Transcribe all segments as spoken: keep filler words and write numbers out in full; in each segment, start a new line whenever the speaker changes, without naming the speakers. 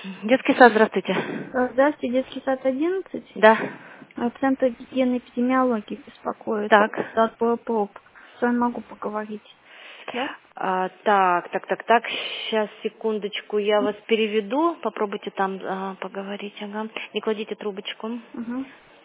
Детский сад, здравствуйте.
Э, Здравствуйте, детский сад одиннадцать.
Да.
Э, Центр гигиены и эпидемиологии беспокоит по
Так.
поводу отбора проб. С вами могу поговорить. Да?
А, так, так, так, так. Сейчас, секундочку, я вас переведу. Попробуйте там а, поговорить. Ага. Не кладите трубочку.
Угу.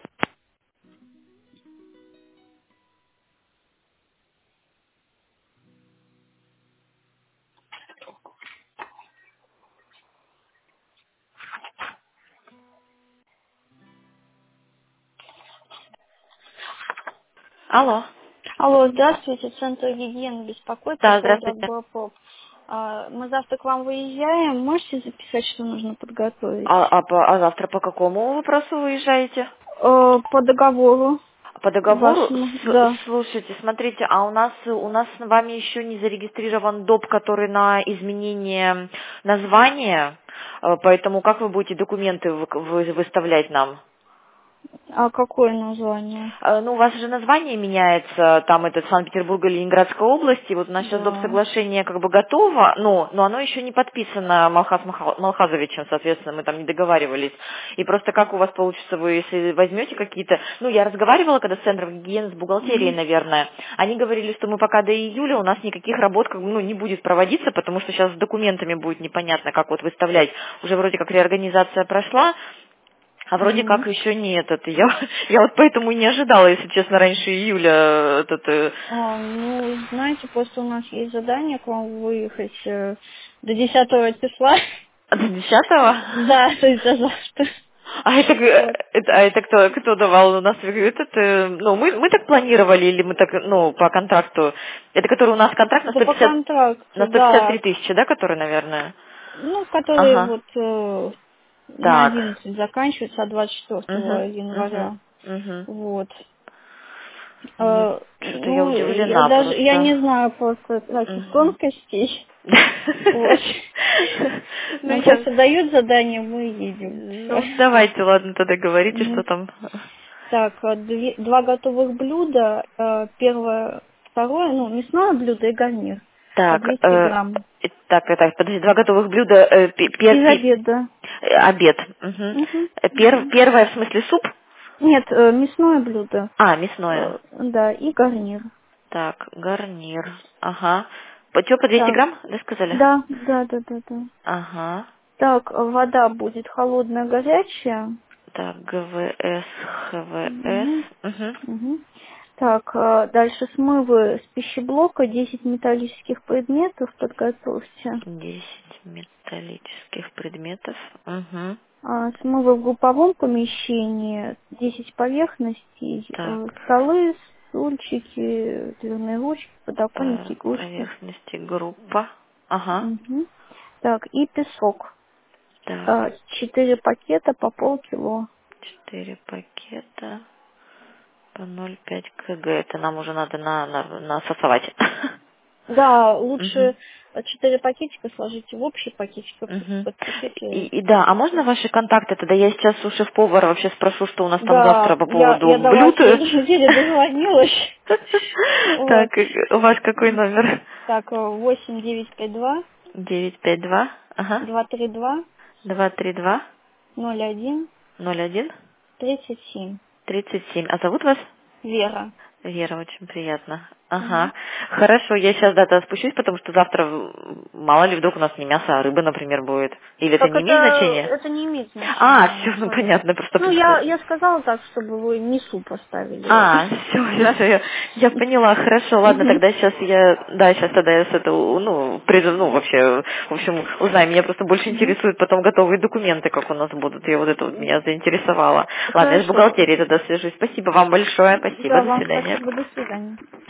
Алло.
Алло, здравствуйте, Центр гигиены беспокоит по
Да,
поводу
здравствуйте.
отбора проб. А, Мы завтра к вам выезжаем. Можете записать, что нужно подготовить?
А, а по- а завтра по какому вопросу выезжаете?
Э, По договору
По договору?
вашему,
С-
да.
слушайте, смотрите, а у нас у нас с вами еще не зарегистрирован доп, который на изменение названия, Э, поэтому как вы будете документы вы- вы- выставлять нам?
А какое название?
Э, Ну, у вас же название меняется, там это Санкт-Петербург или Ленинградской области, вот у нас сейчас доп.
Да.
Соглашение как бы готово, но, но оно еще не подписано Малхаз Маха- Малхазовичем, соответственно, мы там не договаривались. И просто как у вас получится, вы если возьмете какие-то, ну, я разговаривала когда с центром гигиены, с бухгалтерией,
Мгм.
наверное, они говорили, что мы пока до июля у нас никаких работ как бы, ну, не будет проводиться, потому что сейчас с документами будет непонятно, как вот выставлять. Уже вроде как реорганизация прошла, а вроде как
Мгм.
еще не этот. Я, я вот поэтому и не ожидала, если честно, раньше июля э, этот. э,
А, ну, знаете, просто у нас есть задание к вам выехать э, до десятого числа.
До десятого?
Да, то есть до завтра.
А это, г-
Вот.
это, а это кто, кто давал у нас этот, э, ну, мы, мы так планировали, или мы так, ну, по контракту, это который у нас контракт на
Да
сто
по
пятьдесят на
контракту,
сто пятьдесят три
да.
тысячи, да, который, наверное?
Ну, который
Ага.
вот э, на
Так.
одиннадцать заканчивается, а двадцать
Угу,
четвёртого
угу,
января.
угу.
Вот.
Нет,
Э,
что-то я
ну, я
удивлена
даже, я
просто.
не знаю просто таких
Мгм.
тонкостей. Вот.
Ну,
Нам
я...
просто дают задание, мы едем. Всё.
Ну, давайте, ладно, тогда говорите, что
Мгм.
там.
Так, э, две- два готовых блюда. э, Первое, второе, ну, мясное блюдо и гарнир по
Так,
двести
э,
грамм.
э, так, э, так, подожди, два готовых блюда, э, пе- пер-
Из
пе-
обеда.
э, обед. Мгм.
Мгм,
Э, Пер-
мгм.
первое, в смысле, суп?
Нет, э, мясное блюдо.
А, мясное.
Э, Да, и гарнир.
Так, гарнир. Ага. По, чё, по двести
Так,
грамм, да, сказали?
да, да, да, да, да.
Ага.
Так, э, вода будет холодная, горячая.
Так, ГВС, ХВС.
Мгм,
Угу.
мгм. Так, э, дальше смывы с пищеблока, десять металлических предметов подготовьте.
десять металлических предметов. Угу.
А, Смывы в групповом помещении, десять поверхностей,
Так,
э, столы, стульчики, дверные ручки, подоконники,
по
игрушки.
поверхности группа. Ага.
Мгм. Так, и песок.
Так,
А, Четыре пакета по полкило.
четыре пакета по ноль целых пять кг. Это нам уже надо на, на, насосовать.
Да,
Угу.
лучше э, четыре пакетика сложите в общий пакетик, и
Угу. И,
подпишите.
и да, а можно ваши контакты? Тогда я сейчас у шеф-повара вообще спрошу, что у нас там завтра
Да,
по
я, я
поводу
до вас
блюд.
еле еле дозвонилась. Вот.
Так, э, у вас какой номер?
Так, э, восемь девять пять два
девять пять два, ага,
два три два
два три два
ноль один
ноль один
тридцать семь.
тридцать семь. А зовут вас?
Вера.
Вера, очень приятно.
Мгм.
Ага. Хорошо, я сейчас да, тогда спущусь, потому что завтра, м, мало ли, вдруг у нас не мясо, а рыба, например, будет. Или это
Так
не
это,
имеет значения?
это не имеет
А,
значения
все, ну
абсолютно.
понятно, просто...
Ну, я, я сказала так, чтобы вы не суп оставили.
А, все, хорошо, я, я поняла, хорошо, ладно,
Мгм.
тогда сейчас я, да, сейчас тогда я с этого, ну, приду, ну, вообще, в общем, узнаю, меня просто больше
Мгм.
интересуют потом готовые документы, как у нас будут, я вот это вот меня заинтересовало. Ладно, я с
Хорошо.
бухгалтерией тогда свяжусь, спасибо вам большое, спасибо,
Да,
до
вам
свидания.
спасибо. До свидания.